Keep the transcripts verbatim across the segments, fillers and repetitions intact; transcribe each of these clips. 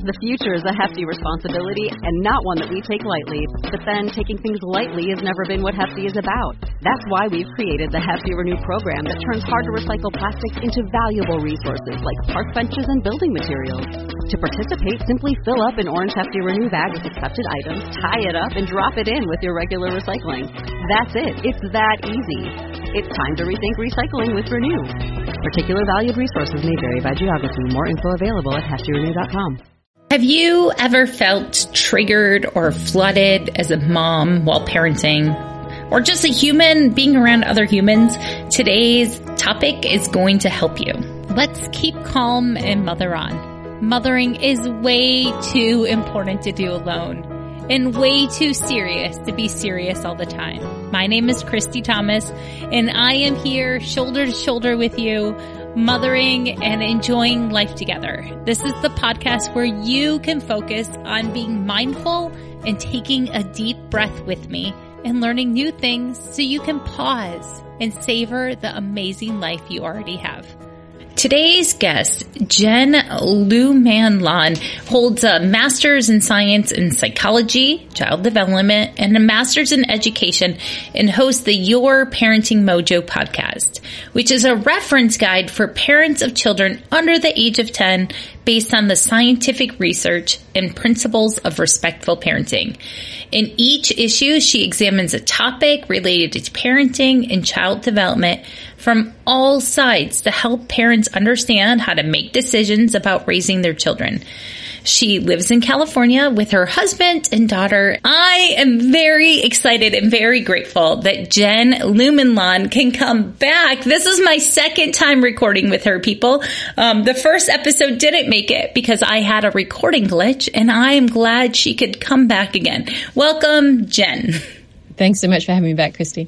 The future is a hefty responsibility and not one that we take lightly. But then, taking things lightly has never been what Hefty is about. That's why we've created the Hefty Renew program that turns hard-to-recycle plastics into valuable resources like park benches and building materials. To participate, simply fill up an orange Hefty Renew bag with accepted items, tie it up, and drop it in with your regular recycling. That's it. It's that easy. It's time to rethink recycling with Renew. Particular valued resources may vary by geography. More info available at hefty renew dot com. Have you ever felt triggered or flooded as a mom while parenting? Or just a human being around other humans? Today's topic is going to help you. Let's keep calm and mother on. Mothering is way too important to do alone. And way too serious to be serious all the time. My name is Christy Thomas, and I am here shoulder to shoulder with you, mothering and enjoying life together. This is the podcast where you can focus on being mindful and taking a deep breath with me and learning new things so you can pause and savor the amazing life you already have. Today's guest, Jen Luman-Lan, holds a master's in science in psychology, child development, and a master's in education, and hosts the Your Parenting Mojo podcast, which is a reference guide for parents of children under the age of ten based on the scientific research and principles of respectful parenting. In each issue, she examines a topic related to parenting and child development from all sides to help parents understand how to make decisions about raising their children. She lives in California with her husband and daughter. I am very excited and very grateful that Jen Luman-Lan can come back. This is my second time recording with her, people. Um, the first episode didn't make it because I had a recording glitch, and I am glad she could come back again. Welcome, Jen. Thanks so much for having me back, Christy.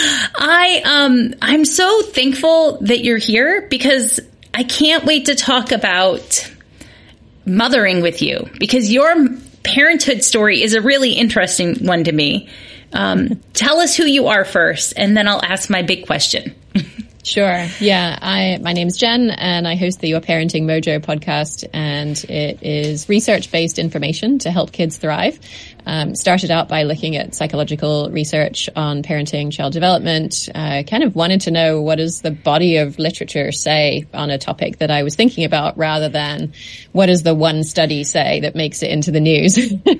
I, um, I'm so thankful that you're here because I can't wait to talk about mothering with you because your parenthood story is a really interesting one to me. Um, tell us who you are first, and then I'll ask my big question. Sure. Yeah. I, my name's Jen, and I host the Your Parenting Mojo podcast, and it is research-based information to help kids thrive. Um, started out by looking at psychological research on parenting, child development. I uh, kind of wanted to know what does the body of literature say on a topic that I was thinking about, rather than what does the one study say that makes it into the news,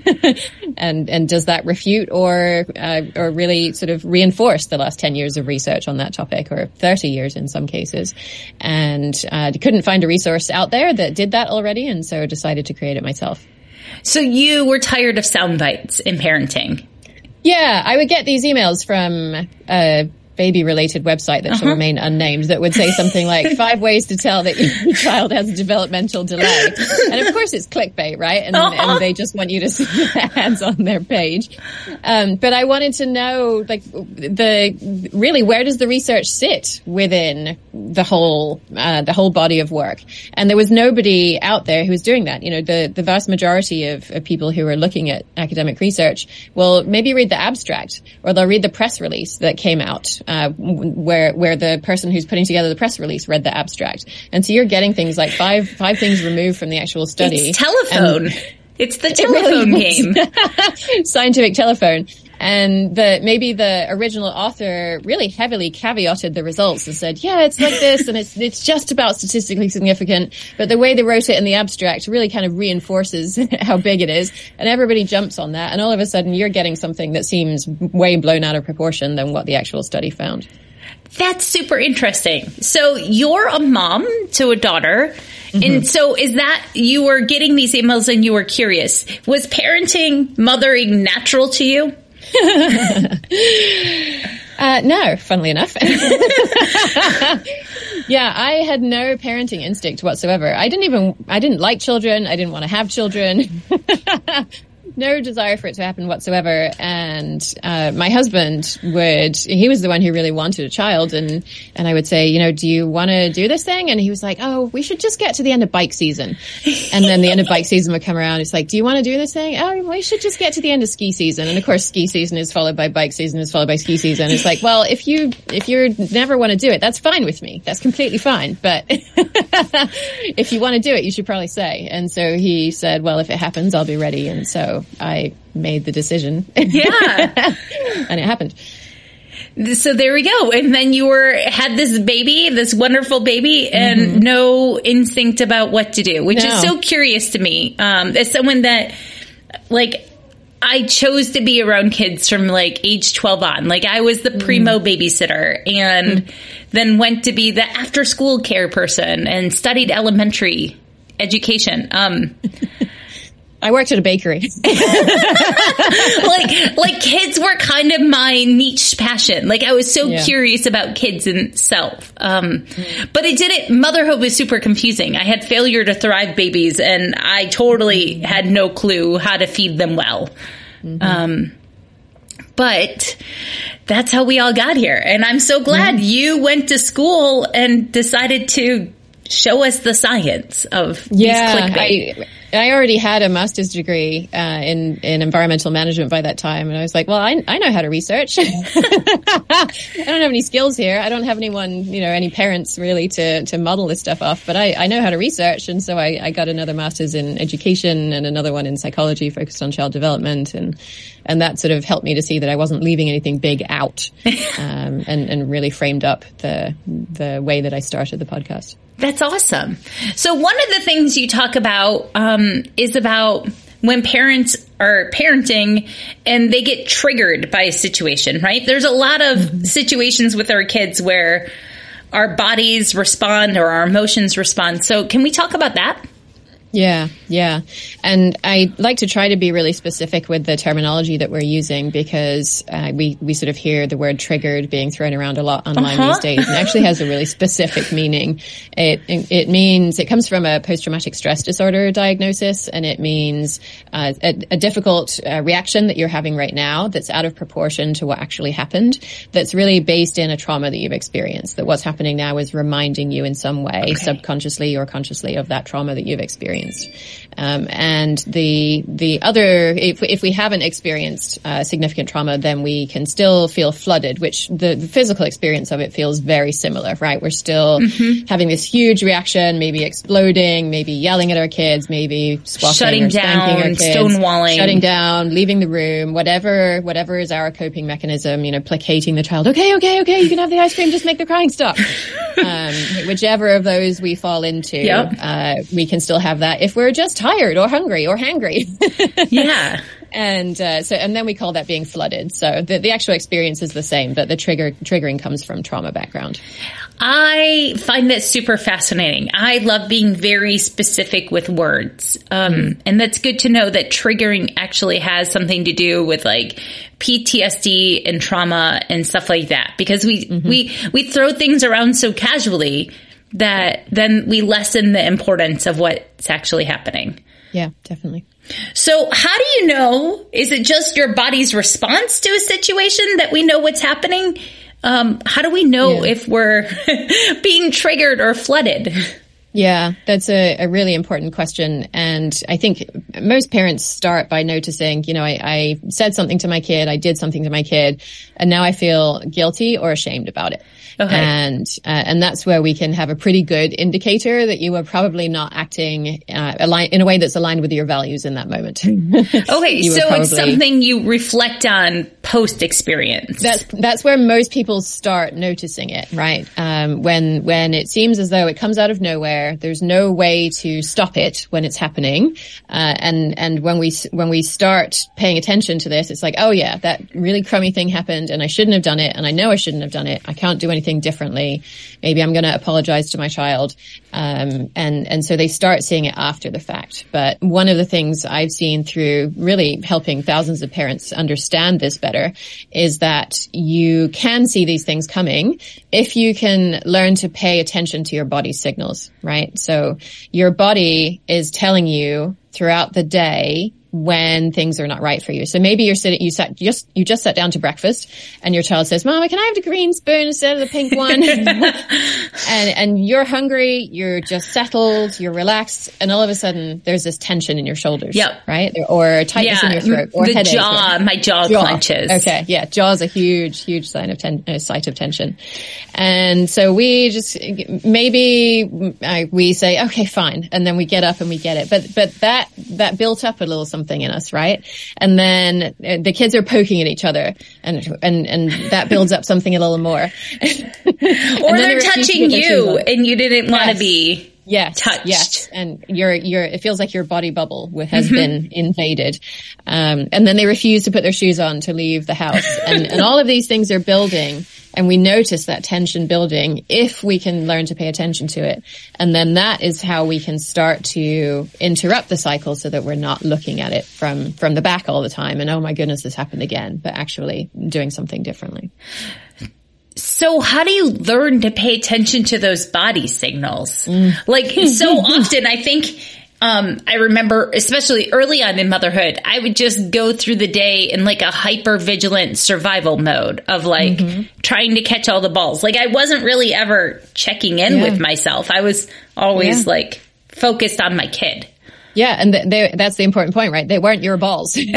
and and does that refute or uh, or really sort of reinforce the last ten years of research on that topic, or thirty years in some cases. And uh, couldn't find a resource out there that did that already, and so decided to create it myself. So you were tired of sound bites in parenting. Yeah, I would get these emails from a baby-related website that uh-huh. shall remain unnamed that would say something like five ways to tell that your child has a developmental delay. And of course it's clickbait, right? And, uh-huh. and they just want you to see the ads on their page. Um, but I wanted to know, like, the really, where does the research sit within the whole uh, the whole body of work? And there was nobody out there who was doing that. You know, the, the vast majority of, of people who are looking at academic research will maybe read the abstract, or they'll read the press release that came out. Uh, where where the person who's putting together the press release read the abstract. And so you're getting things like five five things removed from the actual study. It's telephone. And it's the telephone it really game. Scientific telephone. And the maybe the original author really heavily caveated the results and said, yeah, it's like this, and it's it's just about statistically significant. But the way they wrote it in the abstract really kind of reinforces how big it is. And everybody jumps on that. And all of a sudden, you're getting something that seems way blown out of proportion than what the actual study found. That's super interesting. So you're a mom to a daughter. Mm-hmm. And so is that you were getting these emails and you were curious. Was parenting, mothering natural to you? uh, no, funnily enough. Yeah, I had no parenting instinct whatsoever. I didn't even, I didn't like children. I didn't want to have children. no desire for it to happen whatsoever. And uh, my husband would, he was the one who really wanted a child. And, and I would say, you know, do you want to do this thing? And he was like, oh, we should just get to the end of bike season. And then the end of bike season would come around. It's like, do you want to do this thing? Oh, we should just get to the end of ski season. And of course, ski season is followed by bike season is followed by ski season. It's like, well, if you, if you never want to do it, that's fine with me. That's completely fine. But if you want to do it, you should probably say. And so he said, well, if it happens, I'll be ready. And so I made the decision. Yeah. And it happened. So there we go. And then you were, had this baby, this wonderful baby, and mm-hmm. no instinct about what to do, which no. is so curious to me. Um, as someone that, like, I chose to be around kids from like age twelve on. Like I was the primo mm. babysitter and mm. then went to be the after school care person and studied elementary education. Um, I worked at a bakery. like, like kids were kind of my niche passion. Like I was so yeah. curious about kids and self. Um, mm. but it didn't, motherhood was super confusing. I had failure to thrive babies and I totally mm. had no clue how to feed them well. Mm-hmm. Um, but that's how we all got here. And I'm so glad mm. you went to school and decided to show us the science of yeah, these clickbait. I, I already had a master's degree uh, in in environmental management by that time, and I was like, well, I I know how to research. I don't have any skills here. I don't have anyone, you know, any parents really to to model this stuff off, but I I know how to research, and so I I got another master's in education and another one in psychology focused on child development, and and that sort of helped me to see that I wasn't leaving anything big out, um, and and really framed up the the way that I started the podcast. That's awesome. So one of the things you talk about um, is about when parents are parenting and they get triggered by a situation, right? There's a lot of mm-hmm. situations with our kids where our bodies respond or our emotions respond. So can we talk about that? Yeah, yeah. And I like to try to be really specific with the terminology that we're using because uh, we, we sort of hear the word triggered being thrown around a lot online uh-huh. these days, and actually has a really specific meaning. It, it means, it comes from a post-traumatic stress disorder diagnosis, and it means uh, a, a difficult uh, reaction that you're having right now that's out of proportion to what actually happened, that's really based in a trauma that you've experienced, that what's happening now is reminding you in some way, okay. subconsciously or consciously, of that trauma that you've experienced. Um, and the the other, if, if we haven't experienced uh, significant trauma, then we can still feel flooded, which the, the physical experience of it feels very similar, right? We're still mm-hmm. having this huge reaction, maybe exploding, maybe yelling at our kids, maybe squawking shutting or spanking down, our kids, stonewalling, shutting down, leaving the room, whatever whatever is our coping mechanism, you know, placating the child. Okay, okay, okay, you can have the ice cream, just make the crying stop. um, whichever of those we fall into, yep. uh, we can still have that if we're just tired or hungry or hangry. yeah. And, uh, so, and then we call that being flooded. So the, the actual experience is the same, but the trigger, triggering comes from trauma background. I find that super fascinating. I love being very specific with words. Um, mm. and that's good to know that triggering actually has something to do with like P T S D and trauma and stuff like that, because we, mm-hmm. we, we throw things around so casually that then we lessen the importance of what's actually happening. Yeah, definitely. So how do you know, is it just your body's response to a situation that we know what's happening? Um, how do we know yeah. if we're being triggered or flooded? Yeah, that's a, a really important question. And I think most parents start by noticing, you know, I, I said something to my kid, I did something to my kid, and now I feel guilty or ashamed about it. Okay. And, uh, and that's where we can have a pretty good indicator that you are probably not acting, uh, align, in a way that's aligned with your values in that moment. Okay. so probably, it's something you reflect on post experience. That's, that's where most people start noticing it, right? Um, when, when it seems as though it comes out of nowhere, there's no way to stop it when it's happening. Uh, and, and when we, when we start paying attention to this, it's like, oh yeah, that really crummy thing happened and I shouldn't have done it. And I know I shouldn't have done it. I can't do anything differently. Maybe I'm going to apologize to my child. Um, and, and so they start seeing it after the fact. But one of the things I've seen through really helping thousands of parents understand this better is that you can see these things coming if you can learn to pay attention to your body's signals, right? So your body is telling you throughout the day when things are not right for you. So maybe you're sitting, you sat just, you just sat down to breakfast and your child says, Mama, can I have the green spoon instead of the pink one? and, and you're hungry, you're just settled, you're relaxed. And all of a sudden there's this tension in your shoulders. Yep. Right? Or tightness yeah, in your throat or the headache. jaw, or, my jaw, jaw clenches. Okay. Yeah. Jaw is a huge, huge sign of ten, uh, site of tension. And so we just, maybe uh, we say, okay, fine. And then we get up and we get it. But, but that, that built up a little something in us, right? And then uh, the kids are poking at each other and, and, and that builds up something a little more. Or they're touching you and you didn't want to yes. be yes, touched. Yes. And your, your, it feels like your body bubble has mm-hmm. been invaded. Um, and then they refuse to put their shoes on to leave the house. And, and all of these things are building. And we notice that tension building if we can learn to pay attention to it. And then that is how we can start to interrupt the cycle so that we're not looking at it from, from the back all the time. And oh my goodness, this happened again, but actually doing something differently. So how do you learn to pay attention to those body signals? Mm. Like so often I think, um, I remember especially early on in motherhood, I would just go through the day in like a hyper vigilant survival mode of like mm-hmm. trying to catch all the balls. Like I wasn't really ever checking in yeah. with myself. I was always yeah. like focused on my kid. Yeah, and th- they, that's the important point, right? They weren't your balls. They were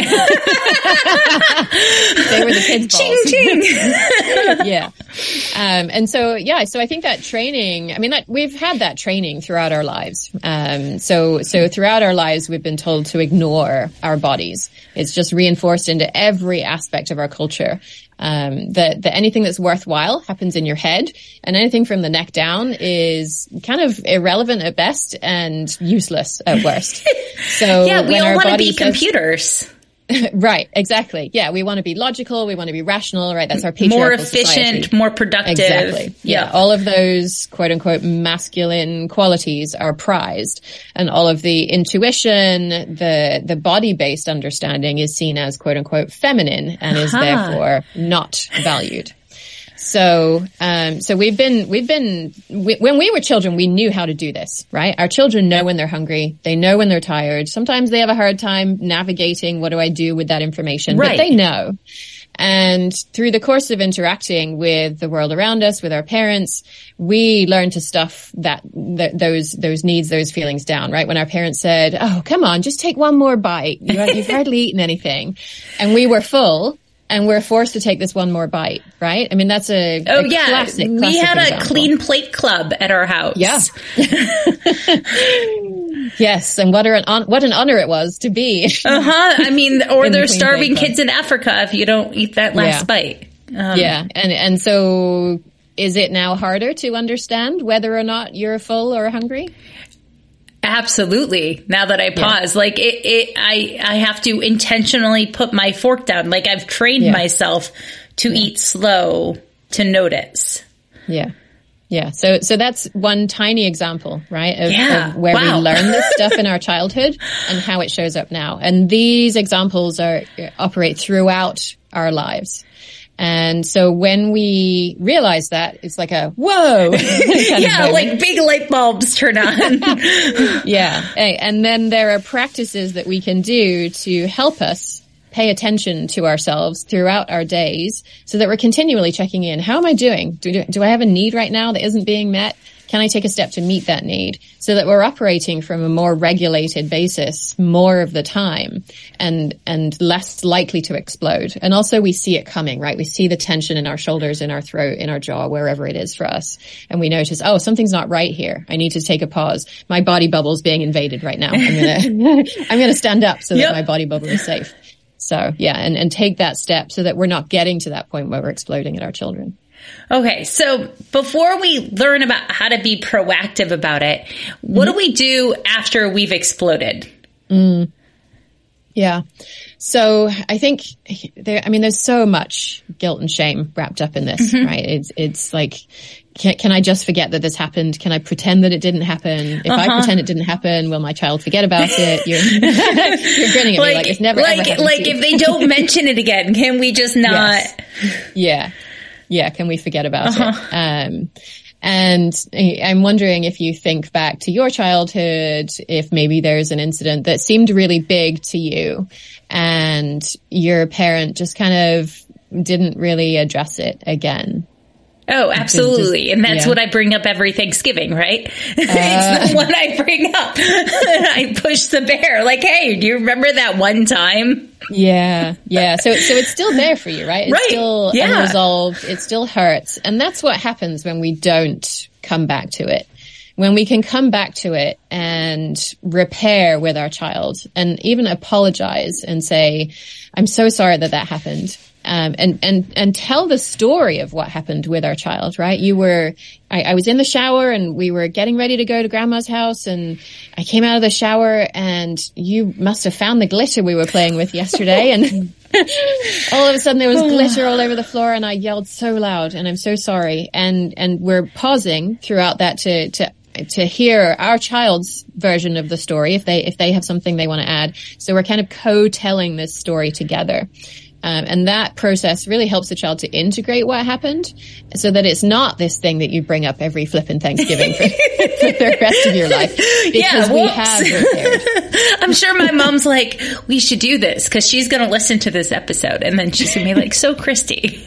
the kids' balls. Ching, ching. Yeah. Um, and so, yeah, so I think that training, I mean, that we've had that training throughout our lives. Um, so, so throughout our lives, we've been told to ignore our bodies. It's just reinforced into every aspect of our culture. Um, that, that anything that's worthwhile happens in your head, and anything from the neck down is kind of irrelevant at best and useless at worst. So yeah, we all want to be says, computers. Right, exactly. Yeah, we want to be logical, we want to be rational, right? That's our patriarchal more efficient, society. More productive. Exactly. Yeah. yeah, all of those quote unquote masculine qualities are prized, and all of the intuition, the the body based understanding is seen as quote unquote feminine and is uh-huh. therefore not valued. So, um, so we've been, we've been, we, when we were children, we knew how to do this, right? Our children know when they're hungry. They know when they're tired. Sometimes they have a hard time navigating what do I do with that information, right. but they know. And through the course of interacting with the world around us, with our parents, we learn to stuff that, th- those, those needs, those feelings down, right? When our parents said, oh, come on, just take one more bite. You, you've hardly eaten anything. And we were full. And we're forced to take this one more bite, right? I mean, that's a, oh, a yeah. classic, classic We had example. a clean plate club at our house. Yeah. Yes. And what, an, on, what an honor it was to be. Uh-huh. I mean, or they're the starving kids in Africa if you don't eat that last yeah. bite. Um, yeah. And, and so is it now harder to understand whether or not you're full or hungry? Absolutely. Now that I pause, yeah. like it, it, I, I have to intentionally put my fork down. Like I've trained yeah. myself to yeah. eat slow, to notice. Yeah. Yeah. So, so that's one tiny example, right? Of, yeah. of where wow. we learn this stuff in our childhood and how it shows up now. And these examples are, operate throughout our lives. And so when we realize that, it's like a, whoa. Yeah, like big light bulbs turn on. Yeah. And then there are practices that we can do to help us pay attention to ourselves throughout our days so that we're continually checking in. How am I doing? Do, do I have a need right now that isn't being met? Can I take a step to meet that need so that we're operating from a more regulated basis more of the time and, and less likely to explode? And also we see it coming, right? We see the tension in our shoulders, in our throat, in our jaw, wherever it is for us. And we notice, oh, something's not right here. I need to take a pause. My body bubble's being invaded right now. I'm going to, I'm going to stand up so that yep. my body bubble is safe. So yeah, and, and take that step so that we're not getting to that point where we're exploding at our children. Okay, so before we learn about how to be proactive about it, what mm-hmm. do we do after we've exploded? Mm. Yeah. So I think there, I mean, there's so much guilt and shame wrapped up in this, mm-hmm. right? It's, it's like, can, can I just forget that this happened? Can I pretend that it didn't happen? If uh-huh. I pretend it didn't happen, will my child forget about it? You're, you're grinning at like, me like it's never like, ever happened Like to you. if they don't mention it again, can we just not? Yes. Yeah. Yeah. Can we forget about uh-huh. it? Um, And I'm wondering if you think back to your childhood, if maybe there's an incident that seemed really big to you and your parent just kind of didn't really address it again. Oh, absolutely. Just, and that's yeah. what I bring up every Thanksgiving, right? Uh, it's the one I bring up. I push the bear like, hey, do you remember that one time? Yeah. Yeah. So, so it's still there for you, right? It's right. still yeah. unresolved. It still hurts. And that's what happens when we don't come back to it. When we can come back to it and repair with our child and even apologize and say, I'm so sorry that that happened. Um, and, and, and tell the story of what happened with our child, right? You were, I, I was in the shower and we were getting ready to go to grandma's house and I came out of the shower and you must have found the glitter we were playing with yesterday. And all of a sudden there was glitter all over the floor and I yelled so loud and I'm so sorry. And, and we're pausing throughout that to, to, to hear our child's version of the story if they, if they have something they want to add. So we're kind of co-telling this story together. Um, and that process really helps the child to integrate what happened so that it's not this thing that you bring up every flippin' Thanksgiving for, for the rest of your life. Because yeah, we have repaired. I'm sure my mom's like, we should do this because she's going to listen to this episode. And then she's going to be like, so Christy.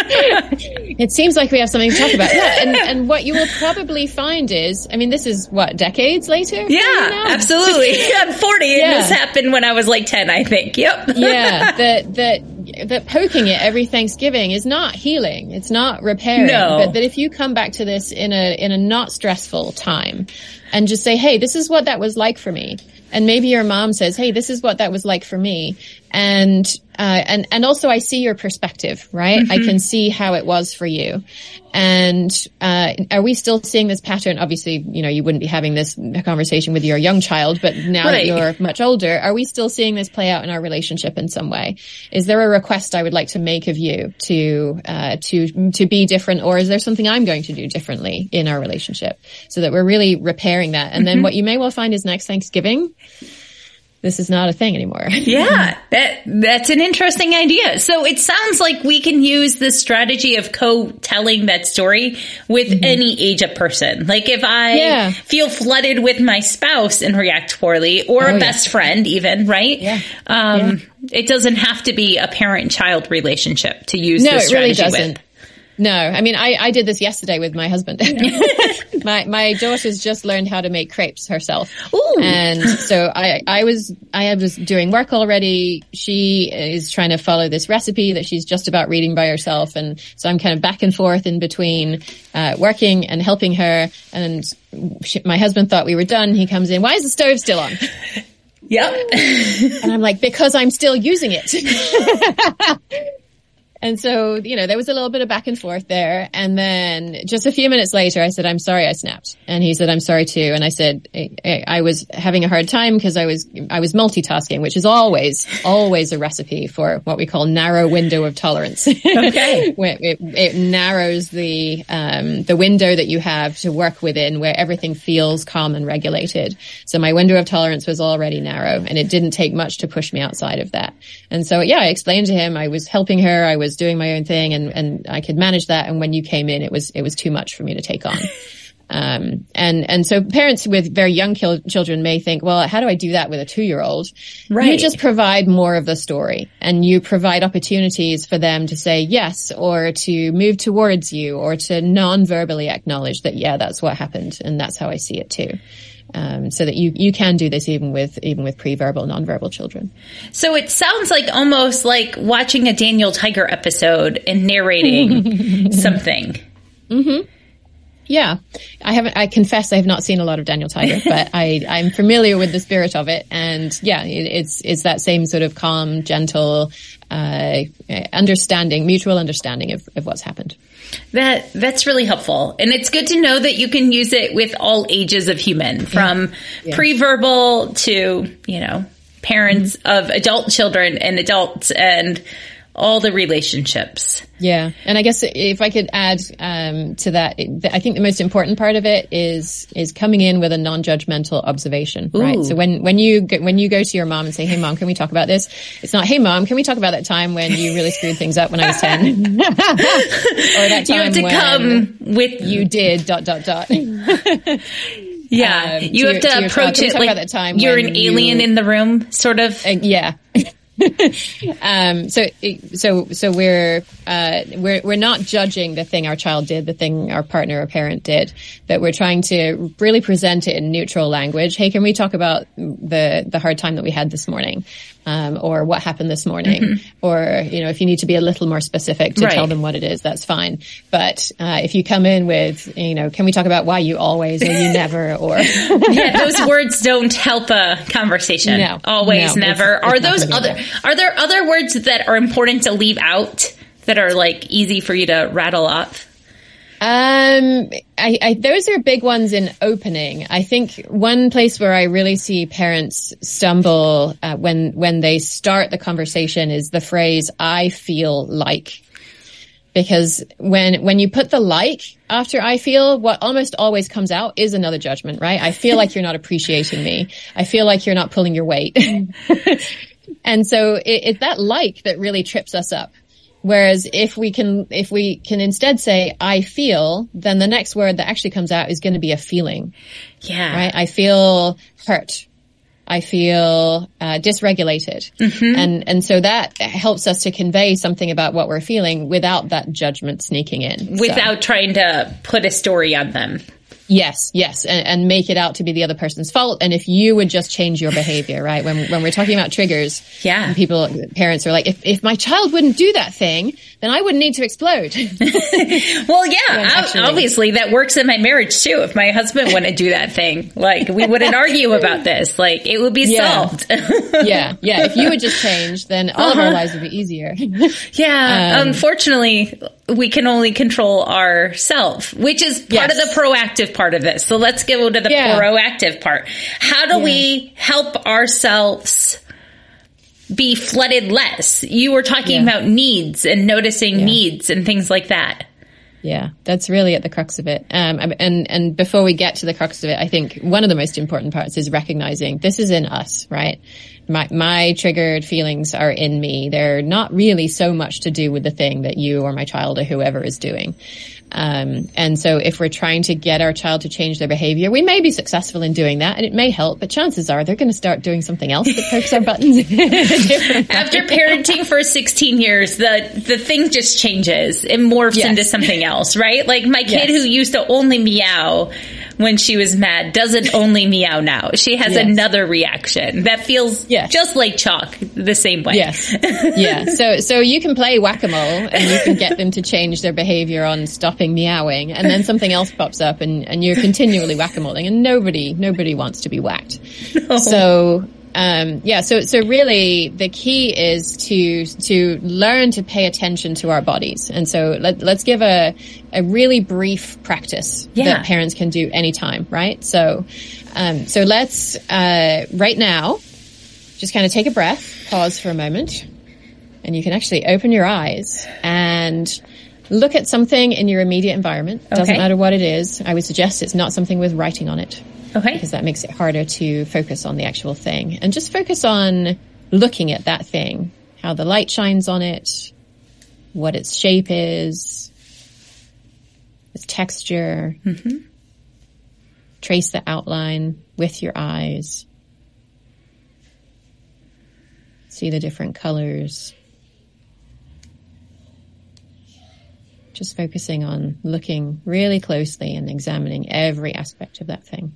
It seems like we have something to talk about. Yeah. And, and what you will probably find is, I mean, this is what, decades later? Yeah, absolutely. I'm forty yeah. and this happened when I was like ten, I think. Yep. Yeah. That, that, that poking it every Thanksgiving is not healing. It's not repairing. No. But that if you come back to this in a, in a not stressful time and just say, hey, this is what that was like for me. And maybe your mom says, hey, this is what that was like for me. And, uh, and, and also I see your perspective, right? Mm-hmm. I can see how it was for you. And, uh, are we still seeing this pattern? Obviously, you know, you wouldn't be having this conversation with your young child, but now right. that you're much older, are we still seeing this play out in our relationship in some way? Is there a request I would like to make of you to, uh, to, to be different? Or is there something I'm going to do differently in our relationship so that we're really repairing that? And mm-hmm. then what you may well find is next Thanksgiving, this is not a thing anymore. Yeah, that that's an interesting idea. So it sounds like we can use the strategy of co-telling that story with mm-hmm. any age of person. Like if I yeah. feel flooded with my spouse and react poorly, or oh, a best yeah. friend even, right? Yeah. Um, yeah. It doesn't have to be a parent-child relationship to use no, this strategy it really doesn't. with. No, I mean, I, I did this yesterday with my husband. my, my daughter's just learned how to make crepes herself. Ooh. And so I, I was, I was doing work already. She is trying to follow this recipe that she's just about reading by herself. And so I'm kind of back and forth in between, uh, working and helping her. And she, my husband thought we were done. He comes in. Why is the stove still on? Yep. And I'm like, because I'm still using it. And so, you know, there was a little bit of back and forth there. And then just a few minutes later, I said, I'm sorry I snapped. And he said, I'm sorry too. And I said, I, I was having a hard time because I was, I was multitasking, which is always, always a recipe for what we call narrow window of tolerance. Okay. it, it narrows the, um, the window that you have to work within where everything feels calm and regulated. So my window of tolerance was already narrow and it didn't take much to push me outside of that. And so, yeah, I explained to him I was helping her. I was doing my own thing and, and I could manage that. And when you came in, it was, it was too much for me to take on. Um, and, and so parents with very young kil- children may think, well, how do I do that with a two year old? Right. You just provide more of the story and you provide opportunities for them to say yes, or to move towards you, or to non-verbally acknowledge that, yeah, that's what happened. And that's how I see it too. Um, so that you, you can do this even with, even with pre-verbal, non-verbal children. So it sounds like almost like watching a Daniel Tiger episode and narrating something. Mm-hmm. Yeah. I haven't, I confess I have not seen a lot of Daniel Tiger, but I, I'm familiar with the spirit of it. And yeah, it, it's, it's that same sort of calm, gentle, uh, understanding, mutual understanding of, of what's happened. That, that's really helpful. And it's good to know that you can use it with all ages of human, from yeah. pre-verbal to, you know, parents mm-hmm. of adult children and adults and all the relationships. Yeah. And I guess if I could add um, to that, I think the most important part of it is is coming in with a non-judgmental observation, Ooh. right? So when, when you go, when you go to your mom and say, hey, mom, can we talk about this? It's not, hey, mom, can we talk about that time when you really screwed things up when I was ten? Or that time you have to when come with you did dot, dot, dot. Yeah. Um, you to have to your, approach to it like that time you're when an alien you, in the room, sort of. Uh, yeah. um, so, so, so we're, uh, we're, we're not judging the thing our child did, the thing our partner or parent did, but we're trying to really present it in neutral language. Hey, can we talk about the, the hard time that we had this morning? Um, or what happened this morning? Mm-hmm. Or, you know, if you need to be a little more specific to right. tell them what it is, that's fine. But, uh, if you come in with, you know, can we talk about why you always or you never or. Yeah, those words don't help a conversation. No. Always, no, never. It's, it's are those other, there. are there other words that are important to leave out that are like easy for you to rattle off? Um, I, I, those are big ones in opening. I think one place where I really see parents stumble uh, when when they start the conversation is the phrase "I feel like," because when when you put the "like" after "I feel," what almost always comes out is another judgment, right? I feel like you're not appreciating me. I feel like you're not pulling your weight, and so it, it's that "like" that really trips us up. Whereas if we can, if we can instead say, I feel, then the next word that actually comes out is going to be a feeling. Yeah. Right? I feel hurt. I feel, uh, dysregulated. Mm-hmm. And, and so that helps us to convey something about what we're feeling without that judgment sneaking in. Without so. trying to put a story on them. Yes, yes, and, and make it out to be the other person's fault. And if you would just change your behavior, right? When when we're talking about triggers, yeah, people, parents are like, if if my child wouldn't do that thing, then I wouldn't need to explode. Well, yeah, actually, obviously that works in my marriage too. If my husband wouldn't do that thing, like we wouldn't argue about this. Like it would be yeah. solved. yeah, yeah. If you would just change, then all uh-huh. of our lives would be easier. Yeah, um, unfortunately, we can only control ourselves, which is part yes. of the proactive part of this. So let's go to the yeah. proactive part. How do yeah. we help ourselves be flooded less? You were talking yeah. about needs and noticing yeah. needs and things like that. Yeah, that's really at the crux of it. Um, and, and before we get to the crux of it, I think one of the most important parts is recognizing this is in us, right? My, my triggered feelings are in me. They're not really so much to do with the thing that you or my child or whoever is doing. Um, and so if we're trying to get our child to change their behavior, we may be successful in doing that and it may help, but chances are they're going to start doing something else that pokes our buttons. After parenting for sixteen years, the, the thing just changes. It morphs yes. into something else, right? Like my kid yes. who used to only meow when she was mad doesn't only meow now. She has yes. another reaction that feels yes. just like chalk the same way. Yes. Yeah. So, so you can play whack-a-mole and you can get them to change their behavior on stopping meowing, and then something else pops up and, and you're continually whack-a-moling, and nobody, nobody wants to be whacked. No. So, Um, yeah, so, so really the key is to, to learn to pay attention to our bodies. And so let, let's give a, a really brief practice yeah. that parents can do anytime, right? So, um, so let's, uh, right now, just kind of take a breath, pause for a moment, and you can actually open your eyes and look at something in your immediate environment. Okay. Doesn't matter what it is. I would suggest it's not something with writing on it. Okay. Because that makes it harder to focus on the actual thing. And just focus on looking at that thing, how the light shines on it, what its shape is, its texture. Mm-hmm. Trace the outline with your eyes. See the different colors. Just focusing on looking really closely and examining every aspect of that thing.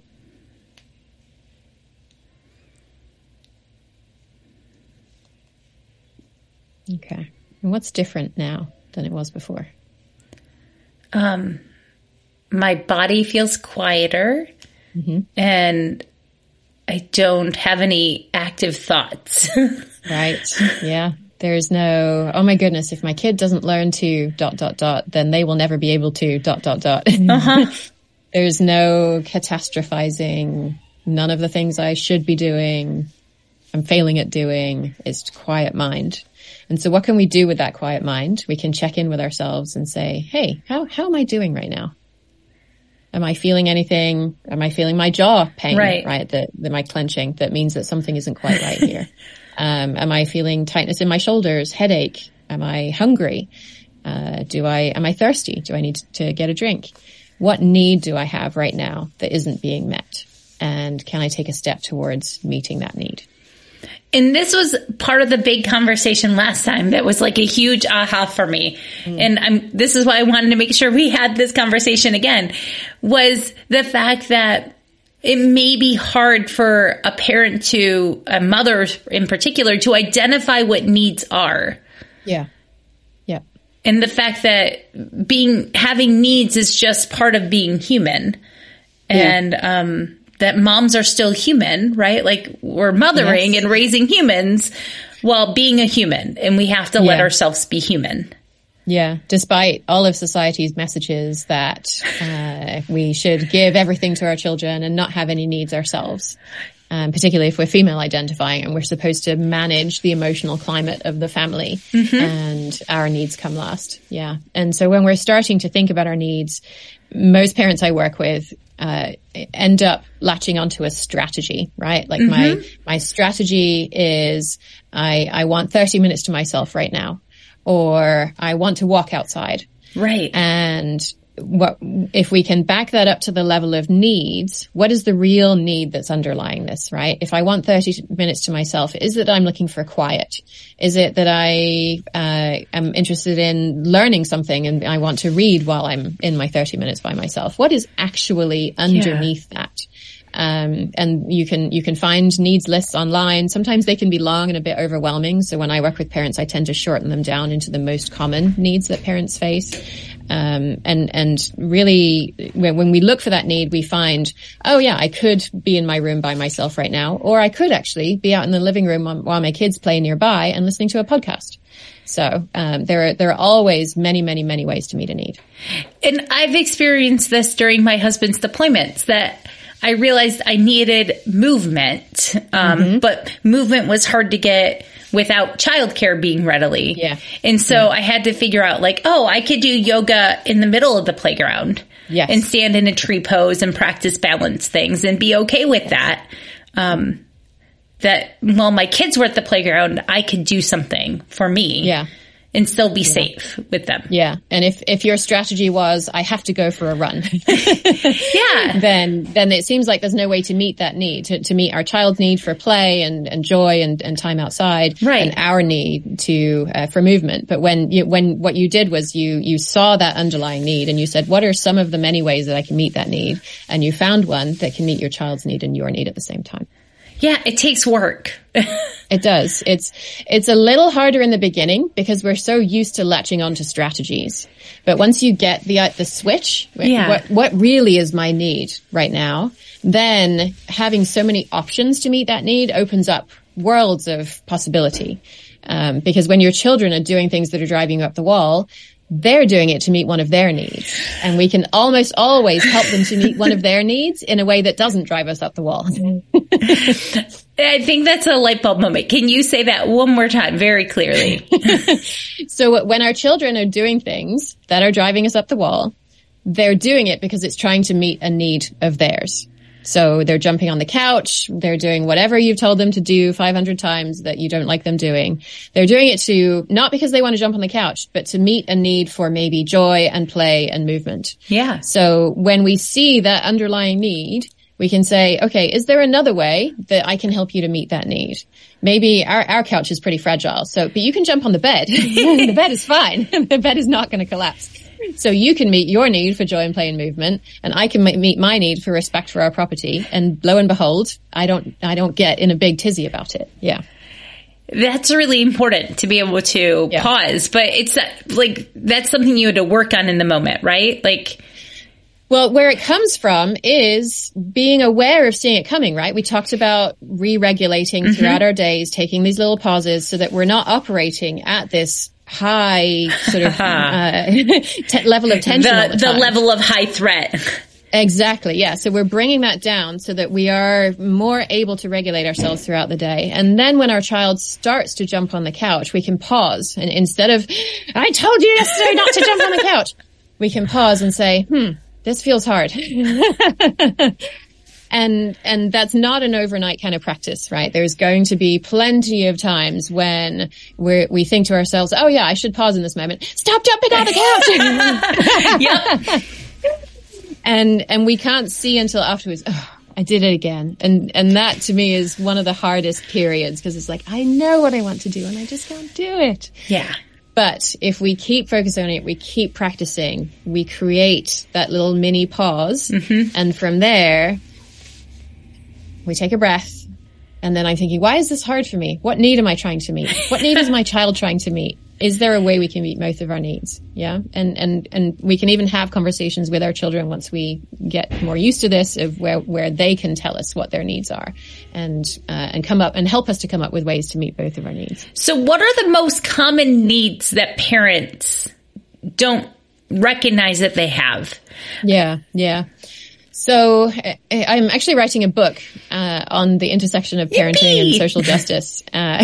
Okay. And what's different now than it was before? Um, my body feels quieter, mm-hmm. and I don't have any active thoughts. Right. Yeah. There's no, oh my goodness, if my kid doesn't learn to dot, dot, dot, then they will never be able to dot, dot, dot. Uh-huh. There's no catastrophizing, none of the things I should be doing. I'm failing at doing is quiet mind. And so what can we do with that quiet mind? We can check in with ourselves and say, hey, how, how am I doing right now? Am I feeling anything? Am I feeling my jaw pain, right? right? That, that my clenching, that means that something isn't quite right here. Um, am I feeling tightness in my shoulders, headache? Am I hungry? Uh, do I, am I thirsty? Do I need to get a drink? What need do I have right now that isn't being met? And can I take a step towards meeting that need? And this was part of the big conversation last time that was like a huge aha for me. Mm. And I'm, this is why I wanted to make sure we had this conversation again, was the fact that it may be hard for a parent to, a mother in particular, to identify what needs are. Yeah. Yeah. And the fact that being, having needs is just part of being human. And, yeah. um, that moms are still human, right? Like we're mothering yes. and raising humans while being a human, and we have to yeah. let ourselves be human. Yeah. Despite all of society's messages that uh, we should give everything to our children and not have any needs ourselves, um, particularly if we're female identifying and we're supposed to manage the emotional climate of the family, mm-hmm. and our needs come last. Yeah. And so when we're starting to think about our needs, most parents I work with uh end up latching onto a strategy, right? Like mm-hmm. my my strategy is I I want thirty minutes to myself right now, or I want to walk outside. Right. And what if we can back that up to the level of needs? What is the real need that's underlying this, right? If I want thirty minutes to myself, is it that I'm looking for quiet? Is it that I uh, am interested in learning something and I want to read while I'm in my thirty minutes by myself? What is actually underneath yeah. that? Um, and you can, you can find needs lists online. Sometimes they can be long and a bit overwhelming. So when I work with parents, I tend to shorten them down into the most common needs that parents face. Um, and, and really when, when we look for that need, we find, oh yeah, I could be in my room by myself right now, or I could actually be out in the living room while my kids play nearby and listening to a podcast. So, um, there are, there are always many, many, many ways to meet a need. And I've experienced this during my husband's deployments, that I realized I needed movement, um, mm-hmm. but movement was hard to get without childcare being readily. Yeah. And so yeah. I had to figure out like, oh, I could do yoga in the middle of the playground yes. and stand in a tree pose and practice balance things and be okay with that. Um, that while my kids were at the playground, I could do something for me. Yeah. And still be yeah. safe with them. Yeah. And if, if your strategy was, I have to go for a run. yeah. Then, then it seems like there's no way to meet that need, to, to meet our child's need for play and, and joy and, and time outside. Right. And our need to, uh, for movement. But when you, when what you did was you, you saw that underlying need and you said, what are some of the many ways that I can meet that need? And you found one that can meet your child's need and your need at the same time. Yeah, it takes work. It does. It's, it's a little harder in the beginning because we're so used to latching onto strategies. But once you get the, uh, the switch, yeah. what, what really is my need right now, then having so many options to meet that need opens up worlds of possibility. Um, because when your children are doing things that are driving you up the wall, they're doing it to meet one of their needs. And we can almost always help them to meet one of their needs in a way that doesn't drive us up the wall. I think that's a light bulb moment. Can you say that one more time very clearly? So when our children are doing things that are driving us up the wall, they're doing it because it's trying to meet a need of theirs. So they're jumping on the couch. They're doing whatever you've told them to do five hundred times that you don't like them doing. They're doing it to, not because they want to jump on the couch, but to meet a need for maybe joy and play and movement. Yeah. So when we see that underlying need, we can say, okay, is there another way that I can help you to meet that need? Maybe our, our couch is pretty fragile. So, but you can jump on the bed. The bed is fine. The bed is not going to collapse. So you can meet your need for joy and play and movement, and I can meet my need for respect for our property. And lo and behold, I don't, I don't get in a big tizzy about it. Yeah. That's really important to be able to yeah. pause, but it's like, that's something you had to work on in the moment, right? Like, well, where it comes from is being aware of seeing it coming, right? We talked about re-regulating mm-hmm. throughout our days, taking these little pauses so that we're not operating at this high sort of uh, te- level of tension. The, all the, the time. level of high threat. Exactly. Yeah. So we're bringing that down so that we are more able to regulate ourselves throughout the day. And then when our child starts to jump on the couch, we can pause. And instead of, I told you yesterday not to jump on the couch, we can pause and say, hmm, this feels hard. And, and that's not an overnight kind of practice, right? There's going to be plenty of times when we we think to ourselves, oh yeah, I should pause in this moment. Stop jumping on the couch. Yep. And, and we can't see until afterwards, oh, I did it again. And, and that to me is one of the hardest periods because it's like, I know what I want to do and I just can't do it. Yeah. But if we keep focusing on it, we keep practicing, we create that little mini pause. Mm-hmm. And from there, we take a breath. And then I'm thinking, why is this hard for me? What need am I trying to meet? What need is my child trying to meet? Is there a way we can meet both of our needs? Yeah. And, and, and we can even have conversations with our children once we get more used to this of where, where they can tell us what their needs are and, uh, and come up and help us to come up with ways to meet both of our needs. So what are the most common needs that parents don't recognize that they have? Yeah. Yeah. So I'm actually writing a book uh, on the intersection of parenting Yippee! And social justice. Uh,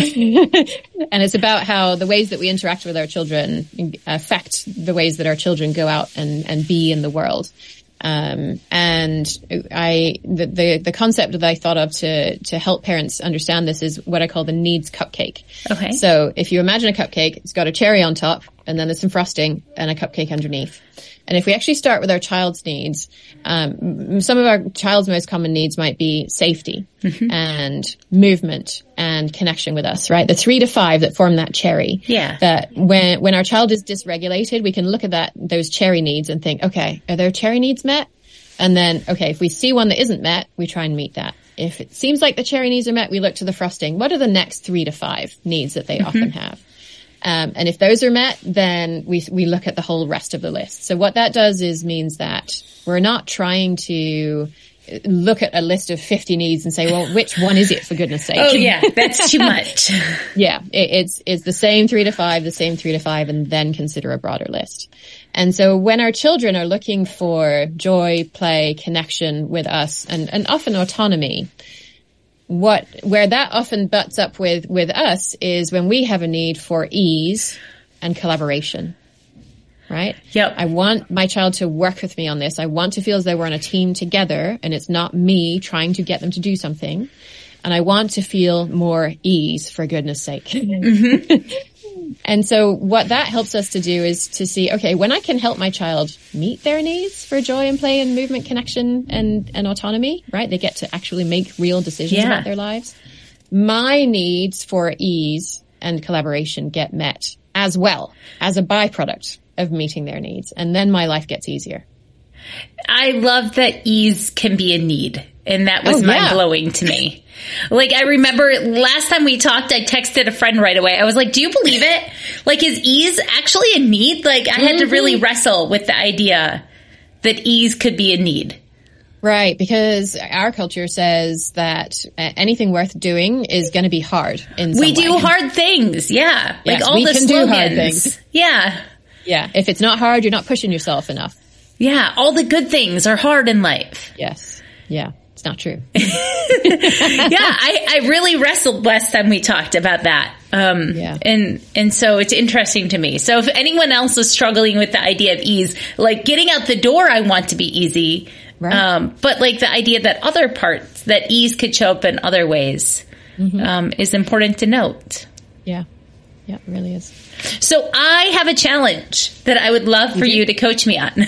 and it's about how the ways that we interact with our children affect the ways that our children go out and, and be in the world. Um, and I, the, the, the concept that I thought of to, to help parents understand this is what I call the needs cupcake. Okay. So if you imagine a cupcake, it's got a cherry on top and then there's some frosting and a cupcake underneath. And if we actually start with our child's needs, um, some of our child's most common needs might be safety mm-hmm. and movement and connection with us, right? The three to five that form that cherry. Yeah. That when, when our child is dysregulated, we can look at that, those cherry needs and think, okay, are their cherry needs met? And then, okay, if we see one that isn't met, we try and meet that. If it seems like the cherry needs are met, we look to the frosting. What are the next three to five needs that they mm-hmm. often have? Um, and if those are met, then we we look at the whole rest of the list. So what that does is means that we're not trying to look at a list of fifty needs and say, well, which one is it, for goodness sake? Oh yeah, that's too much. Yeah, it, it's it's the same three to five, the same three to five, and then consider a broader list. And so when our children are looking for joy, play, connection with us, and, and often autonomy, What, where that often butts up with, with us is when we have a need for ease and collaboration, right? Yep. I want my child to work with me on this. I want to feel as though we're on a team together and it's not me trying to get them to do something. And I want to feel more ease, for goodness sake. Mm-hmm. And so what that helps us to do is to see, okay, when I can help my child meet their needs for joy and play and movement, connection and, and autonomy, right? They get to actually make real decisions yeah. about their lives. My needs for ease and collaboration get met as well as a byproduct of meeting their needs. And then my life gets easier. I love that ease can be a need. And that was oh, yeah. mind blowing to me. Like, I remember last time we talked, I texted a friend right away. I was like, do you believe it? Like, is ease actually a need? Like, I had mm-hmm. to really wrestle with the idea that ease could be a need. Right. Because our culture says that anything worth doing is going to be hard in some We do way. hard things. Yeah. Yes, like all we the can slogans. do hard things. Yeah. Yeah. If it's not hard, you're not pushing yourself enough. Yeah. All the good things are hard in life. Yes. Yeah. It's not true. Yeah, I, I really wrestled last time we talked about that. Um, yeah. and, and so it's interesting to me. So if anyone else is struggling with the idea of ease, like getting out the door, I want to be easy. Right. Um, but like the idea that other parts, that ease could show up in other ways, mm-hmm. um, is important to note. Yeah. Yeah, it really is. So I have a challenge that I would love for you to coach me on.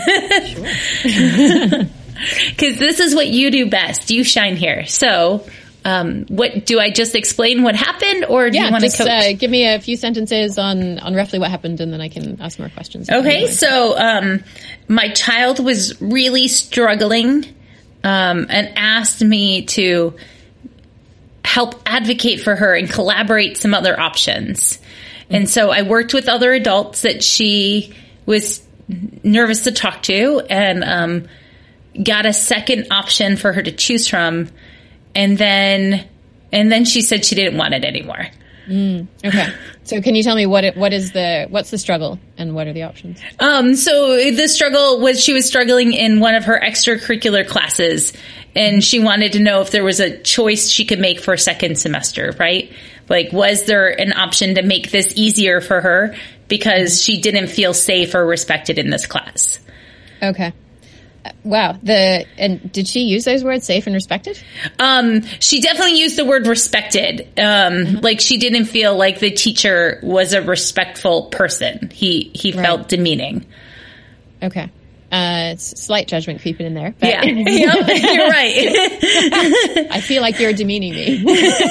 Sure. Because this is what you do best. You shine here. So, um, what do I just explain what happened, or do yeah, you want to just coach? Uh, give me a few sentences on on roughly what happened, and then I can ask more questions. Okay, so um, my child was really struggling, um, and asked me to help advocate for her and collaborate some other options. Mm-hmm. And so I worked with other adults that she was nervous to talk to, and um, got a second option for her to choose from. And then, and then she said she didn't want it anymore. Mm, okay. So can you tell me what it, what is the, what's the struggle and what are the options? Um, so the struggle was she was struggling in one of her extracurricular classes, and she wanted to know if there was a choice she could make for a second semester, right? Like, was there an option to make this easier for her because she didn't feel safe or respected in this class? Okay. Wow. The and did she use those words, safe and respected? Um, she definitely used the word respected. Um, mm-hmm. Like she didn't feel like the teacher was a respectful person. He he right. felt demeaning. Okay. Uh, slight judgment creeping in there. But yeah, yep, you're right. I feel like you're demeaning me.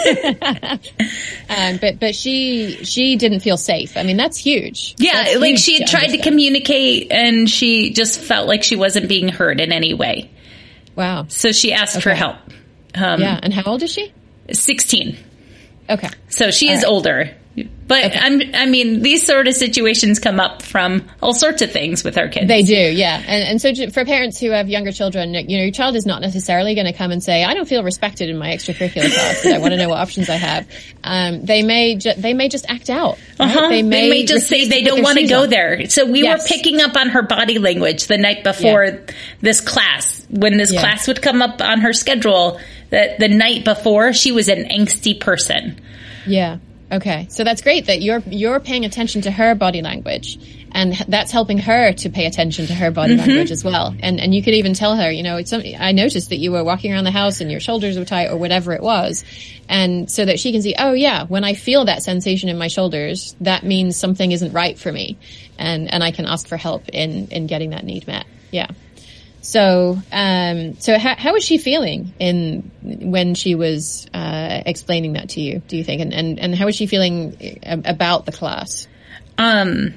um, but but she she didn't feel safe. I mean, that's huge. Yeah, that's like huge she had to tried understand. to communicate, and she just felt like she wasn't being heard in any way. Wow. So she asked okay. for help. Um, yeah, and how old is she? sixteen. Okay. So she All is right. older. But okay. I'm, I mean, these sort of situations come up from all sorts of things with our kids. They do, yeah. And, and so for parents who have younger children, you know, your child is not necessarily going to come and say, I don't feel respected in my extracurricular class, and I want to know what options I have. Um, they may, ju- they may just act out. Right? Uh-huh. They, may they may just say they don't want to go on. there. So we yes. were picking up on her body language the night before yeah. this class. When this yeah. class would come up on her schedule, that the night before, she was an angsty person. Yeah. Okay. So that's great that you're, you're paying attention to her body language, and that's helping her to pay attention to her body mm-hmm. language as well. And, and you could even tell her, you know, it's something, I noticed that you were walking around the house and your shoulders were tight or whatever it was. And so that she can see, oh yeah, when I feel that sensation in my shoulders, that means something isn't right for me. And, and I can ask for help in, in getting that need met. Yeah. So, um, so how, how was she feeling in, when she was, uh, explaining that to you, do you think? And, and, and how was she feeling about the class? Um,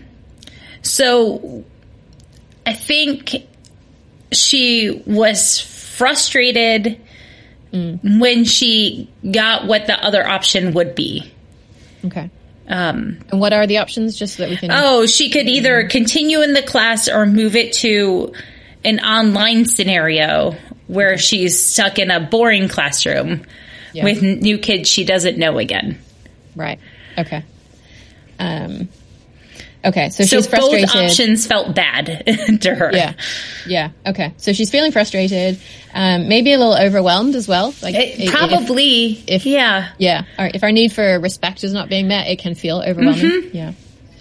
so I think she was frustrated mm. when she got what the other option would be. Okay. Um, and what are the options, just so that we can? Oh, she could either continue in the class or move it to an online scenario where she's stuck in a boring classroom yeah. with new kids she doesn't know again. Right. Okay. Um, okay. So, so she's frustrated. Both options felt bad to her. Yeah. Yeah. Okay. So she's feeling frustrated, um, maybe a little overwhelmed as well. Like it, probably. If, if yeah. Yeah. Or if our need for respect is not being met, it can feel overwhelming. Mm-hmm. Yeah.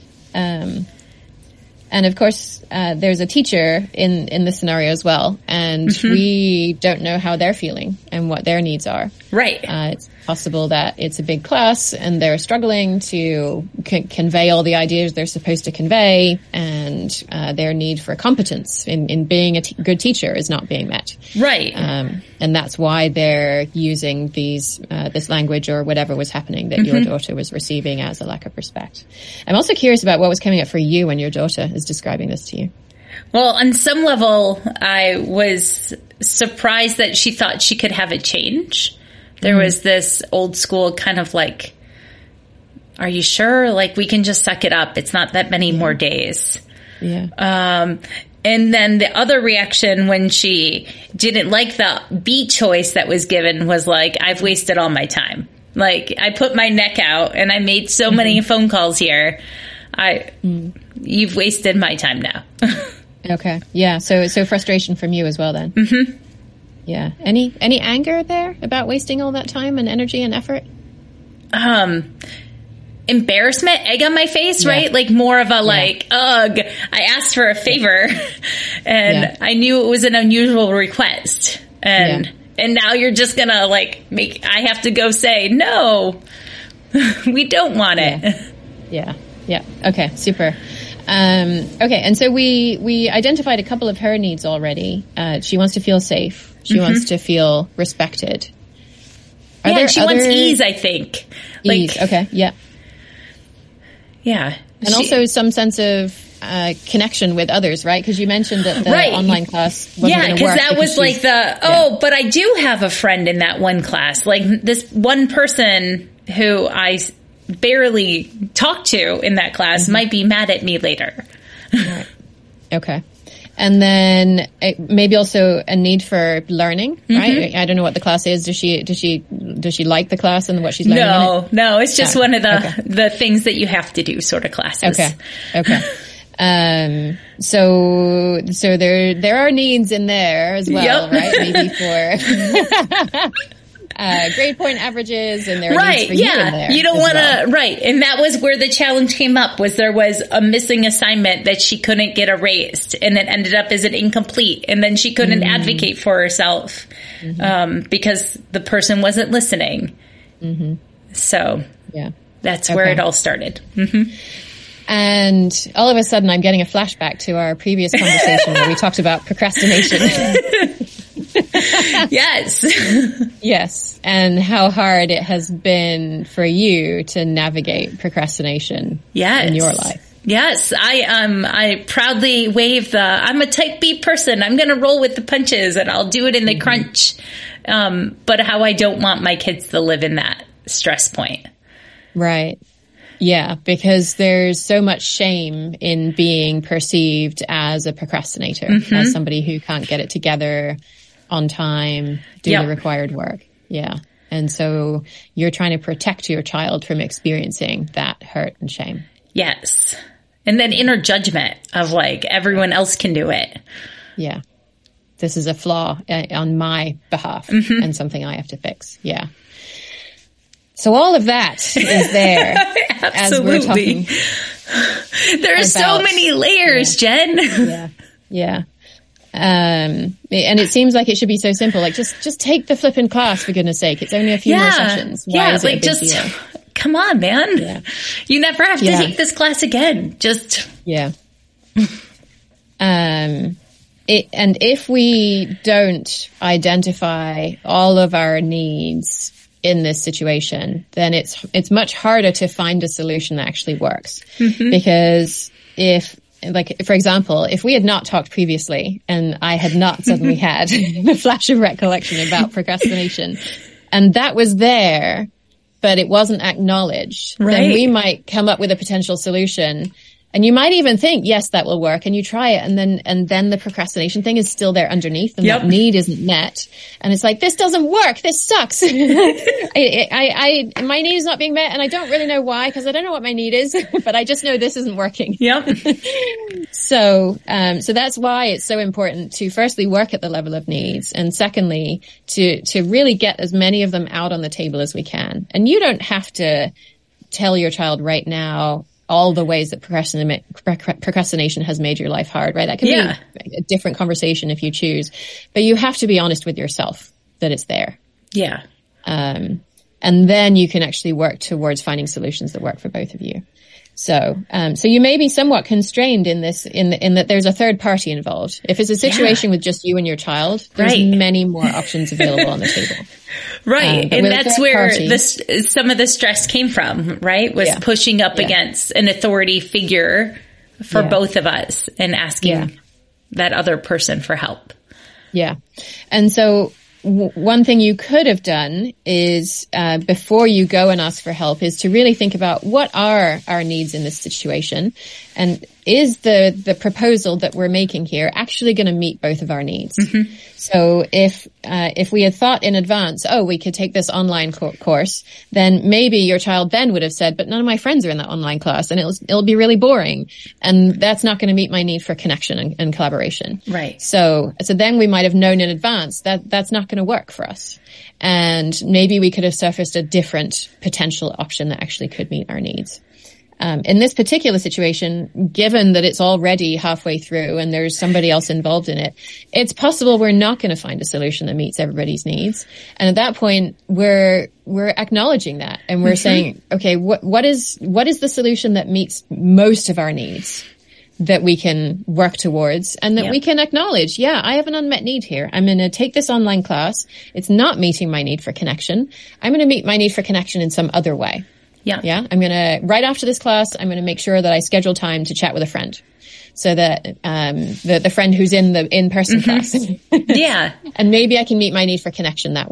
Um, And of course, uh, there's a teacher in, in this scenario as well. And mm-hmm. we don't know how they're feeling and what their needs are. Right. Uh, it's possible that it's a big class and they're struggling to c- convey all the ideas they're supposed to convey, and uh, their need for competence in, in being a t- good teacher is not being met. Right. Um, and that's why they're using these, uh, this language or whatever was happening that mm-hmm. your daughter was receiving as a lack of respect. I'm also curious about what was coming up for you when your daughter is describing this to you. Well, on some level, I was surprised that she thought she could have a change. There mm. was this old school kind of like, are you sure? Like, we can just suck it up. It's not that many more days. Yeah. Um, and then the other reaction when she didn't like the B choice that was given was like, I've wasted all my time. Like, I put my neck out and I made so mm-hmm. many phone calls here. I, mm. you've wasted my time now. Okay. Yeah. So, so frustration from you as well then. Mm-hmm. Yeah. Any, any anger there about wasting all that time and energy and effort? Um, embarrassment, egg on my face, yeah. right? Like more of a like, yeah. ugh, I asked for a favor and yeah. I knew it was an unusual request. And, yeah. and now you're just gonna like make, I have to go say, no, we don't want yeah. it. Yeah. Yeah. Okay. Super. Um, okay. And so we, we identified a couple of her needs already. Uh, she wants to feel safe. She mm-hmm. wants to feel respected. Are yeah, and she wants ease, I think. Ease. Like, okay. Yeah. Yeah. And she, also some sense of uh, connection with others, right? Because you mentioned that the right. online class wasn't yeah, going to work. that because was like the, oh, yeah. but I do have a friend in that one class. Like this one person who I barely talked to in that class mm-hmm. might be mad at me later. Right. Okay. And then it, maybe also a need for learning, mm-hmm. right? I don't know what the class is. Does she, does she, does she like the class and what she's learning? No, in it? no, it's just oh, one of the, okay. the things that you have to do sort of classes. Okay. Okay. Um, so, so there, there are needs in there as well, yep. right? Maybe for, uh, grade point averages and there are right, needs for yeah. you in there. You don't want to, well. right. And that was where the challenge came up, was there was a missing assignment that she couldn't get erased and it ended up as an incomplete. And then she couldn't mm-hmm. advocate for herself, mm-hmm. um, because the person wasn't listening. Mm-hmm. So yeah, that's okay. where it all started. Mm-hmm. And all of a sudden I'm getting a flashback to our previous conversation where we talked about procrastination. Yes. Yes. And how hard it has been for you to navigate procrastination yes. in your life. Yes. I, um, I proudly wave the, I'm a type B person. I'm going to roll with the punches and I'll do it in the mm-hmm. crunch. Um, but how I don't want my kids to live in that stress point. Right. Yeah, because there's so much shame in being perceived as a procrastinator, mm-hmm. as somebody who can't get it together on time, do yep. the required work. Yeah. And so you're trying to protect your child from experiencing that hurt and shame. Yes. And then inner judgment of like, everyone else can do it. Yeah. This is a flaw uh, on my behalf mm-hmm. and something I have to fix. Yeah. So all of that is there. Absolutely. As we're talking there are about, so many layers, yeah, Jen. Yeah. Yeah. Um, and it seems like it should be so simple. Like just, just take the flipping class, for goodness sake. It's only a few yeah. more sessions. Why yeah. is it like a big just, deal? Come on, man. Yeah. You never have to yeah. take this class again. Just. Yeah. um, it, and if we don't identify all of our needs in this situation, then it's, it's much harder to find a solution that actually works. Mm-hmm. Because if, like, for example, if we had not talked previously and I had not suddenly had a flash of recollection about procrastination and that was there, but it wasn't acknowledged, right. then we might come up with a potential solution. And you might even think, yes, that will work. And you try it. And then, and then the procrastination thing is still there underneath and yep. that need isn't met. And it's like, this doesn't work. This sucks. I, I, I, my need is not being met. And I don't really know why, because I don't know what my need is, but I just know this isn't working. Yep. so, um, so that's why it's so important to firstly work at the level of needs. And secondly, to, to really get as many of them out on the table as we can. And you don't have to tell your child right now all the ways that procrastination has made your life hard, right? That can yeah. be a different conversation if you choose, but you have to be honest with yourself that it's there. Yeah. Um, and then you can actually work towards finding solutions that work for both of you. So, um, so you may be somewhat constrained in this, in the, in that there's a third party involved. If it's a situation yeah. with just you and your child, there's right. many more options available on the table. Right. Um, and that's where party, this, some of the stress came from, right? Was yeah. pushing up yeah. against an authority figure for yeah. both of us and asking yeah. that other person for help. Yeah. And so w- one thing you could have done is, uh, before you go and ask for help is to really think about what are our needs in this situation and is the, the proposal that we're making here actually going to meet both of our needs? Mm-hmm. So if, uh, if we had thought in advance, oh, we could take this online co- course, then maybe your child then would have said, but none of my friends are in that online class and it'll, it'll be really boring. And that's not going to meet my need for connection and, and collaboration. Right. So, so then we might have known in advance that that's not going to work for us. And maybe we could have surfaced a different potential option that actually could meet our needs. Um, in this particular situation, given that it's already halfway through and there's somebody else involved in it, it's possible we're not going to find a solution that meets everybody's needs. And at that point, we're, we're acknowledging that and we're mm-hmm. saying, okay, what, what is, what is the solution that meets most of our needs that we can work towards and that yep. we can acknowledge, yeah, I have an unmet need here. I'm going to take this online class. It's not meeting my need for connection. I'm going to meet my need for connection in some other way. Yeah. Yeah. I'm going to, right after this class, I'm going to make sure that I schedule time to chat with a friend so that, um, the, the friend who's in the in-person mm-hmm. class. yeah. And maybe I can meet my need for connection that way.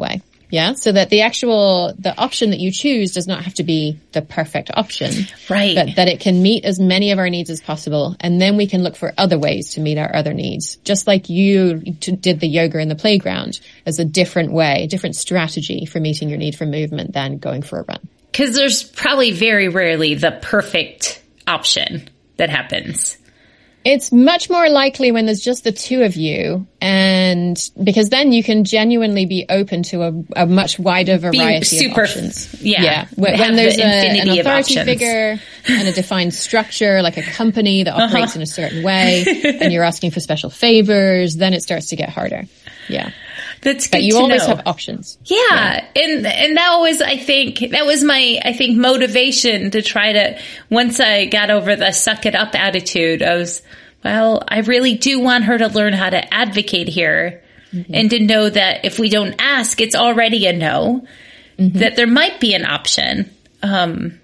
Yeah. So that the actual, the option that you choose does not have to be the perfect option. Right. But that it can meet as many of our needs as possible. And then we can look for other ways to meet our other needs. Just like you t- did the yoga in the playground as a different way, a different strategy for meeting your need for movement than going for a run. Because there's probably very rarely the perfect option that happens. It's much more likely when there's just the two of you, and because then you can genuinely be open to a, a much wider variety super, of options. Yeah. yeah. When, when there's the a, an authority of figure and a defined structure, like a company that operates uh-huh. in a certain way, and you're asking for special favors, then it starts to get harder. Yeah. That's good But you to always know. have options. Yeah. yeah. And, and that was, I think, that was my, I think, motivation to try to, once I got over the suck it up attitude, I was, well, I really do want her to learn how to advocate here mm-hmm. and to know that if we don't ask, it's already a no, mm-hmm. that there might be an option. Um,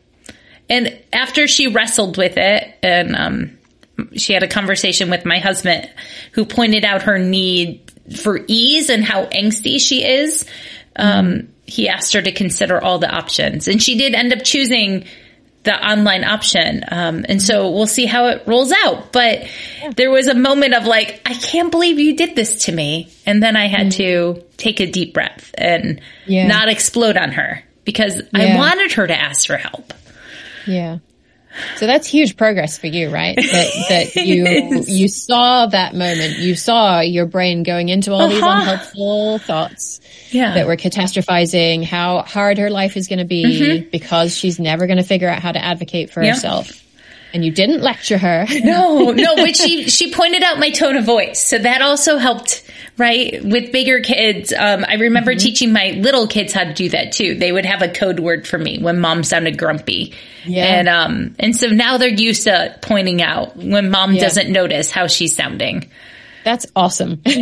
and after she wrestled with it and, um, she had a conversation with my husband who pointed out her need for ease and how angsty she is. Um, mm-hmm. He asked her to consider all the options, and she did end up choosing the online option. Um, and so we'll see how it rolls out. But yeah. there was a moment of like, I can't believe you did this to me. And then I had mm-hmm. to take a deep breath and yeah. not explode on her because yeah. I wanted her to ask for help. Yeah. So that's huge progress for you, right? That, that you, you saw that moment. You saw your brain going into all uh-huh. these unhelpful thoughts yeah. that were catastrophizing how hard her life is going to be mm-hmm. because she's never going to figure out how to advocate for yeah. herself. And you didn't lecture her. No, no, but she, she pointed out my tone of voice. So that also helped, right? With bigger kids. Um, I remember mm-hmm. teaching my little kids how to do that too. They would have a code word for me when mom sounded grumpy. Yeah. And, um, and so now they're used to pointing out when mom yeah. doesn't notice how she's sounding. That's awesome. That's so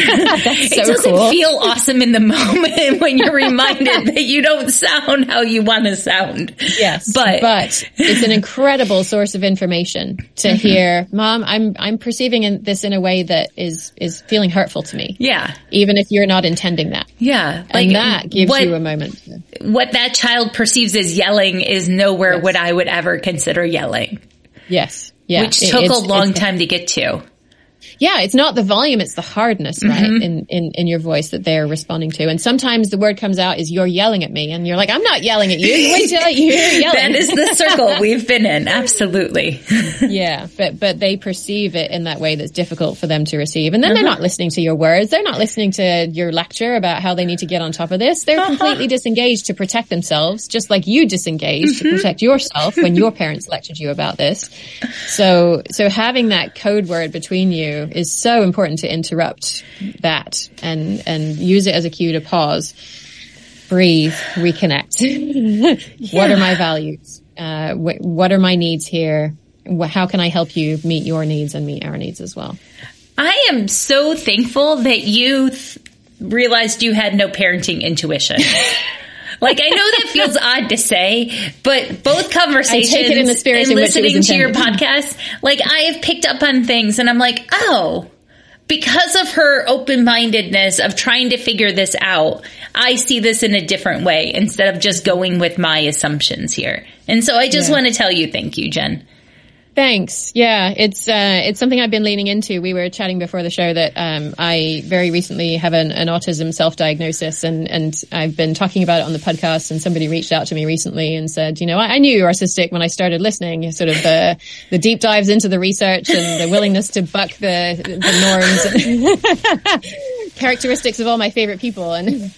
it doesn't cool. feel awesome in the moment when you're reminded that you don't sound how you want to sound. Yes, but, but it's an incredible source of information to mm-hmm. hear, Mom, I'm I'm perceiving in, this in a way that is is feeling hurtful to me. Yeah, even if you're not intending that. Yeah, like, and that gives what, you a moment. To, what that child perceives as yelling is nowhere yes. what I would ever consider yelling. Yes, yeah, which took it, a long time to get to. Yeah, it's not the volume, it's the hardness, right, mm-hmm. in, in, in your voice that they're responding to. And sometimes the word comes out is, you're yelling at me. And you're like, I'm not yelling at you. Wait till you're yelling. That is the circle we've been in. Absolutely. Yeah, but but they perceive it in that way that's difficult for them to receive. And then uh-huh. they're not listening to your words. They're not listening to your lecture about how they need to get on top of this. They're uh-huh. completely disengaged to protect themselves, just like you disengaged mm-hmm. to protect yourself when your parents lectured you about this. So so having that code word between you is so important to interrupt that and and use it as a cue to pause, breathe, reconnect. yeah. What are my values? Uh, wh- what are my needs here? Wh- how can I help you meet your needs and meet our needs as well? I am so thankful that you th- realized you had no parenting intuition. Like, I know that feels odd to say, but both conversations I take it in the spirit and in listening which it was to your podcast, like, I have picked up on things and I'm like, oh, because of her open-mindedness of trying to figure this out, I see this in a different way instead of just going with my assumptions here. And so I just yeah. want to tell you thank you, Jen. Thanks. Yeah, it's uh, it's something I've been leaning into. We were chatting before the show that um, I very recently have an, an autism self-diagnosis, and, and I've been talking about it on the podcast. And somebody reached out to me recently and said, you know, I, I knew you were autistic when I started listening. Sort of the the deep dives into the research and the willingness to buck the the norms, and characteristics of all my favorite people, and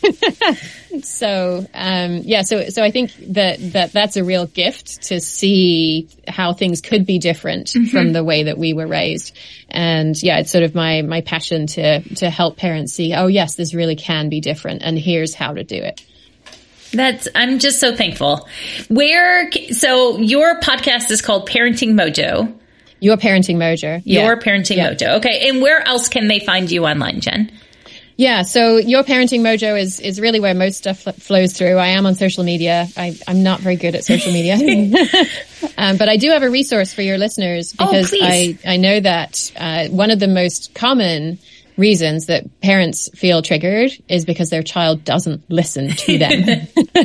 so um, yeah. So so I think that that that's a real gift to see how things could be different. different mm-hmm. from the way that we were raised. And yeah, it's sort of my, my passion to, to help parents see, oh yes, this really can be different. And here's how to do it. That's, I'm just so thankful. Where, so your podcast is called Parenting Mojo. Your Parenting Mojo. Yeah. Your Parenting yeah. Mojo. Okay. And where else can they find you online, Jen? Yeah, so Your Parenting Mojo is, is really where most stuff f- flows through. I am on social media. I, I'm not very good at social media. um, but I do have a resource for your listeners because oh, I, I know that uh, one of the most common reasons that parents feel triggered is because their child doesn't listen to them.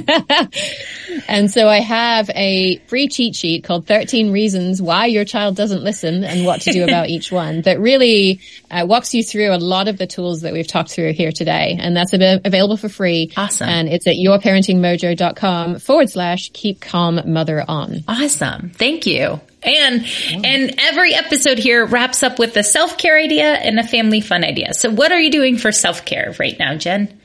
And so I have a free cheat sheet called thirteen Reasons Why Your Child Doesn't Listen and What to Do About Each One that really uh, walks you through a lot of the tools that we've talked through here today. And that's ab- available for free. Awesome. And it's at yourparentingmojo.com forward slash keep calm mother on. Awesome. Thank you. And, oh. and every episode here wraps up with a self-care idea and a family fun idea. So what are you doing for self-care right now, Jen?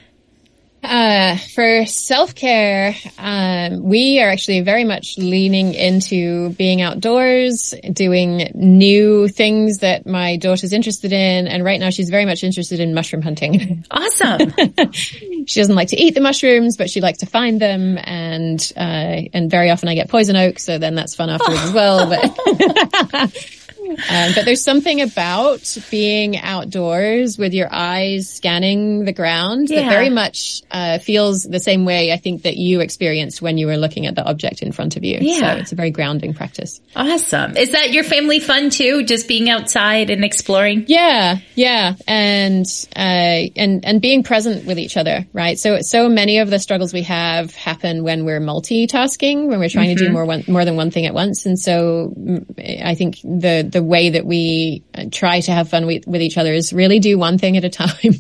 Uh, for self-care, um, we are actually very much leaning into being outdoors, doing new things that my daughter's interested in. And right now she's very much interested in mushroom hunting. Awesome. She doesn't like to eat the mushrooms, but she likes to find them. And, uh, and very often I get poison oak. So then that's fun afterwards as well. But, Um, but there's something about being outdoors with your eyes scanning the ground yeah. that very much uh, feels the same way I think that you experienced when you were looking at the object in front of you. Yeah. So it's a very grounding practice. Awesome. Is that your family fun too? Just being outside and exploring? Yeah, yeah. And, uh, and, and being present with each other, right? So, so many of the struggles we have happen when we're multitasking, when we're trying mm-hmm. to do more, one, more than one thing at once. And so I think the, the way that we try to have fun with, with each other is really do one thing at a time.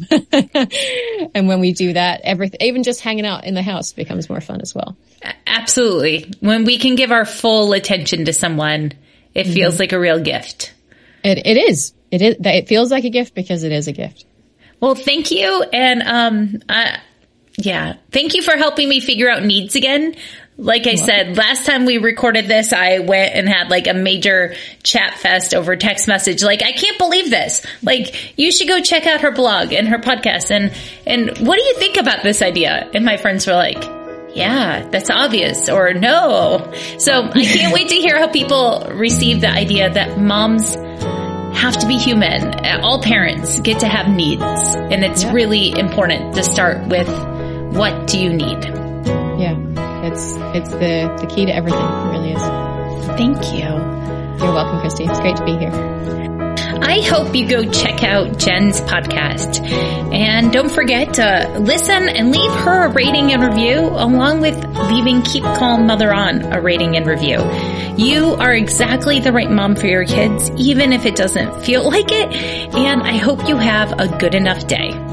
And when we do that, everything, even just hanging out in the house becomes more fun as well. Absolutely. When we can give our full attention to someone, it mm-hmm. feels like a real gift. It, it is. It is. It feels like a gift because it is a gift. Well, thank you. And, um, uh, yeah, thank you for helping me figure out needs again. Like I said, last time we recorded this, I went and had like a major chat fest over text message. Like, I can't believe this. Like, you should go check out her blog and her podcast. And, and what do you think about this idea? And my friends were like, yeah, that's obvious, or no. So I can't wait to hear how people receive the idea that moms have to be human. All parents get to have needs. And it's yeah. really important to start with, what do you need? Yeah. It's, it's the, the key to everything. It really is. Thank you. You're welcome, Christy. It's great to be here. I hope you go check out Jen's podcast. And don't forget to listen and leave her a rating and review, along with leaving Keep Calm Mother On a rating and review. You are exactly the right mom for your kids, even if it doesn't feel like it. And I hope you have a good enough day.